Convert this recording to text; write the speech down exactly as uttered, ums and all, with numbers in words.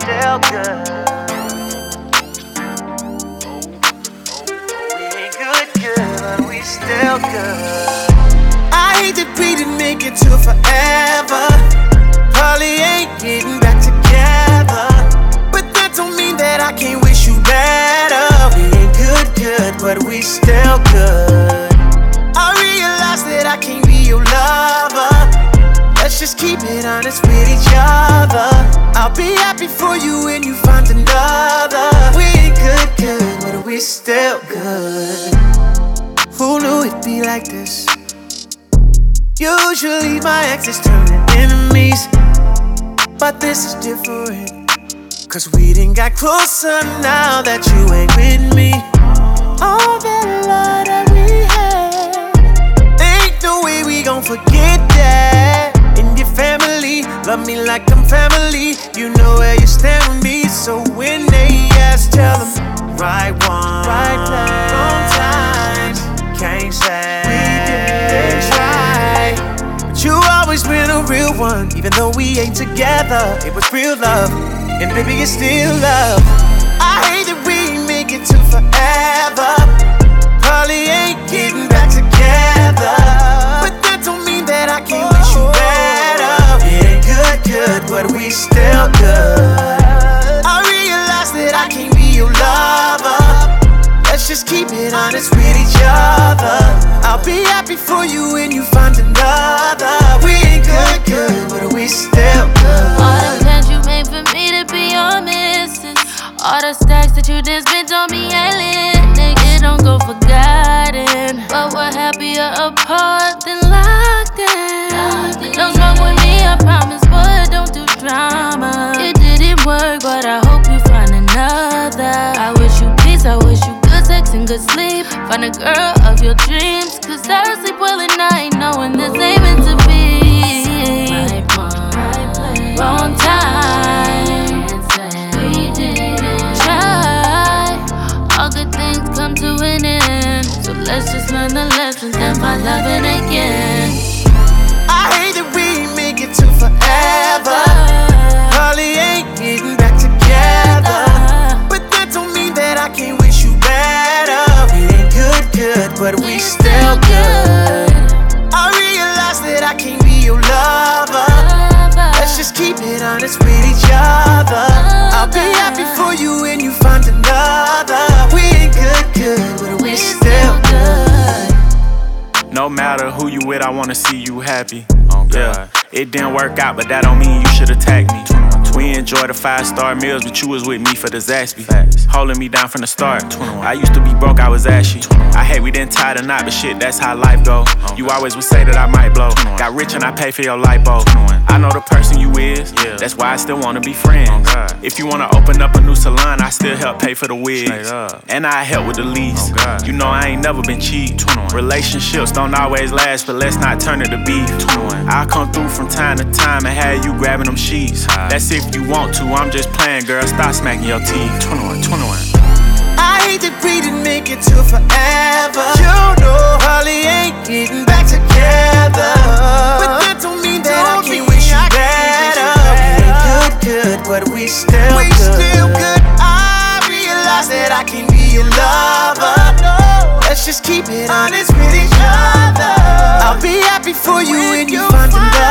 still good. We ain't good, good, but we still good. I hate that we didn't make it to forever. Probably ain't getting back together, but that don't mean that I can't wish you better. We ain't good, good, but we still good. I realize that I can't be your lover. Let's just keep it honest with each other. I'll be happy for you when you find another. We ain't good, good, but we still good. Who knew it'd be like this? Usually my exes turn to enemies, but this is different, cause we done got closer now that you ain't with me. All that love that we had, ain't no way we gon' forget that. And your family love me like I'm family. You know where you stand with me, so when they ask, tell them right one, right place, wrong times. Can't say we didn't try, but you always been a real one. Even though we ain't together, it was real love, and baby it's still love. I hate that we ain't make it to forever. Probably ain't getting back together, but that don't mean that I can't wish you better. It ain't good, good, but we still good. I realize that I can't be your lover. Let's just keep it honest with each other. I'll be happy for you when you find another. We ain't good, good, but we still good. All the plans you made for me to be your missus, all the stacks that you did spent on me ain't lit. Nigga, don't go forgotten, but we're happier apart than locked in. Don't smoke with me, I promise, but don't do drama. It didn't work, but I hope you find another. I wish you peace, I wish you good sex and good sleep. Find a girl of your dreams, cause I sleep well at night knowing this ain't meant to be. Right one, right place, wrong time. We didn't try. All good things come to an end, so let's just learn the lessons and find loving again. I hate that we ain't make it to forever. Probably ain't getting back together, but that don't mean that I can't wish you better. We ain't good, good, but we still good. I realize that I can't be your lover. Let's just keep it honest with each other. I'll be happy for you when you find another. We ain't good, good, but we still good. No matter who you with, I wanna see you happy. Oh, yeah, it didn't work out, but that don't mean you should attack me. We enjoy the five-star meals, but you was with me for the Zaxby. Holding me down from the start. I used to be broke, I was ashy. I hate we didn't tie the knot, but shit, that's how life go. You always would say that I might blow. Got rich and I pay for your lipo. I know the person you is, that's why I still wanna be friends. If you wanna open up a new salon, I still help pay for the wigs. And I help with the lease. You know I ain't never been cheap. Relationships don't always last, but let's not turn it to beef. I'll come through from time to time and have you grabbing them sheets. That's if you want to, I'm just playing, girl, stop smacking your teeth. twenty-one, twenty-one. I hate that we didn't make it to forever. You know, probably ain't getting back together, but that don't mean that I can't wish you better. We ain't good, good, but we still we good. Still good. I realize that I can't be your lover. Let's just keep it honest with each other. I'll be happy for you when you find another.